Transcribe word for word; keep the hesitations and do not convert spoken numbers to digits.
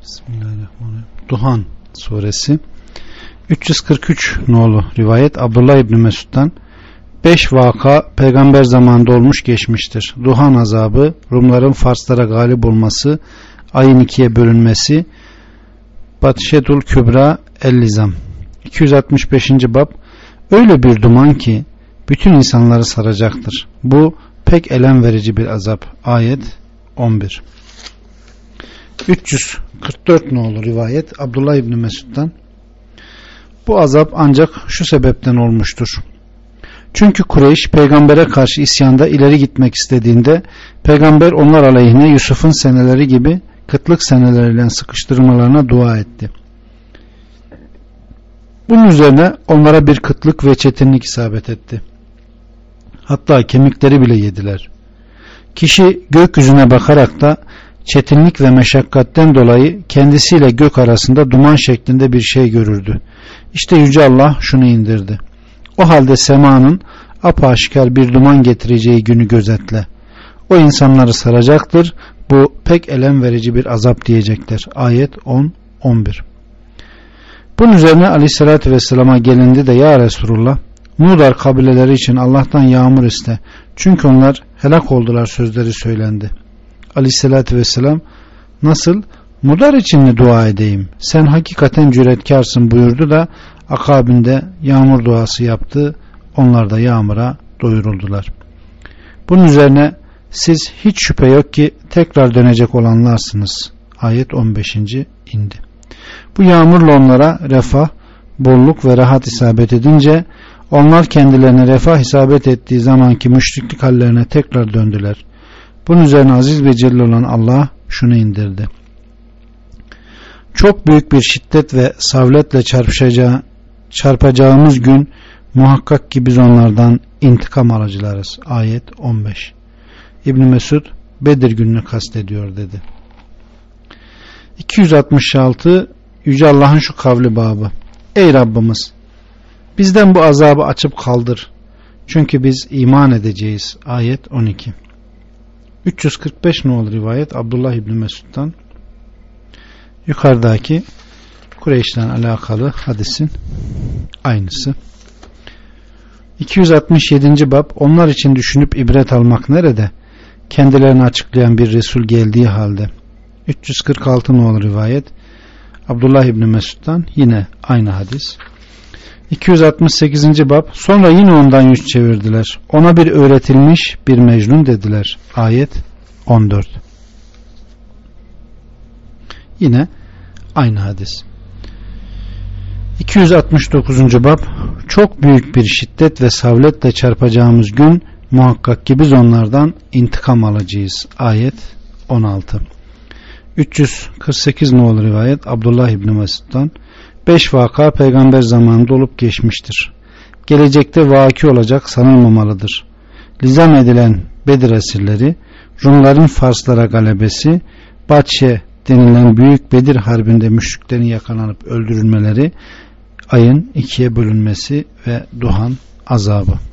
Bismillahirrahmanirrahim. Duhan suresi üç yüz kırk üç nolu rivayet Abdullah İbni Mesud'dan beş vaka peygamber zamanında olmuş geçmiştir. Duhan azabı, Rumların Farslara galip olması, ayın ikiye bölünmesi, Batşedul Kübra El-Lizam. iki yüz altmış beşinci bab. Öyle bir duman ki bütün insanları saracaktır. Bu pek elem verici bir azap. Ayet on bir. üç yüz kırk dört nolu rivayet Abdullah İbni Mesud'dan bu azap ancak şu sebepten olmuştur. Çünkü Kureyş peygambere karşı isyanda ileri gitmek istediğinde peygamber onlar aleyhine Yusuf'un seneleri gibi kıtlık seneleriyle sıkıştırmalarına dua etti. Bunun üzerine onlara bir kıtlık ve çetinlik isabet etti. Hatta kemikleri bile yediler. Kişi gökyüzüne bakarak da çetinlik ve meşakkatten dolayı kendisiyle gök arasında duman şeklinde bir şey görürdü. İşte Yüce Allah şunu indirdi. O halde semanın apaşikar bir duman getireceği günü gözetle. O insanları saracaktır. Bu pek elem verici bir azap diyecekler. Ayet on on bir. Bunun üzerine Aleyhisselatü Vesselam'a gelindi de ya Resulullah, Mudar kabileleri için Allah'tan yağmur iste. Çünkü onlar helak oldular sözleri söylendi. Aleyhisselatü Vesselam nasıl? Mudar için mi dua edeyim? Sen hakikaten cüretkarsın buyurdu da akabinde yağmur duası yaptı. Onlar da yağmura doyuruldular. Bunun üzerine siz hiç şüphe yok ki tekrar dönecek olanlarsınız. Ayet on beşinci indi. Bu yağmurla onlara refah, bolluk ve rahat isabet edince onlar kendilerine refah isabet ettiği zamanki müşriklik hallerine tekrar döndüler. Bunun üzerine aziz ve celil olan Allah şunu indirdi. Çok büyük bir şiddet ve savletle çarpışacağı, çarpacağımız gün muhakkak ki biz onlardan intikam alacılarız. Ayet on beş. İbn Mesud Bedir gününü kastediyor dedi. iki yüz altmış altı Yüce Allah'ın şu kavli babı. Ey Rabbimiz, bizden bu azabı açıp kaldır. Çünkü biz iman edeceğiz. Ayet on iki. üç yüz kırk beş nolu rivayet Abdullah İbni Mesud'dan yukarıdaki Kureyş'le alakalı hadisin aynısı. iki yüz altmış yedinci bab. Onlar için düşünüp ibret almak nerede? Kendilerini açıklayan bir Resul geldiği halde. üç yüz kırk altı nolu rivayet Abdullah İbni Mesud'dan yine aynı hadis. iki yüz altmış sekizinci bab. Sonra yine ondan yüz çevirdiler. Ona bir öğretilmiş bir mecnun dediler. Ayet on dört. Yine aynı hadis. iki yüz altmış dokuzuncu bab. Çok büyük bir şiddet ve savletle çarpacağımız gün muhakkak ki biz onlardan intikam alacağız. Ayet on altı. üç yüz kırk sekiz nolu rivayet Abdullah İbni Mesud'dan beş vaka peygamber zamanında olup geçmiştir. Gelecekte vaki olacak sanılmamalıdır. Lizam edilen Bedir esirleri, Rumların Farslara galebesi, Batşe denilen büyük Bedir harbinde müşriklerin yakalanıp öldürülmeleri, ayın ikiye bölünmesi ve Duhan azabı.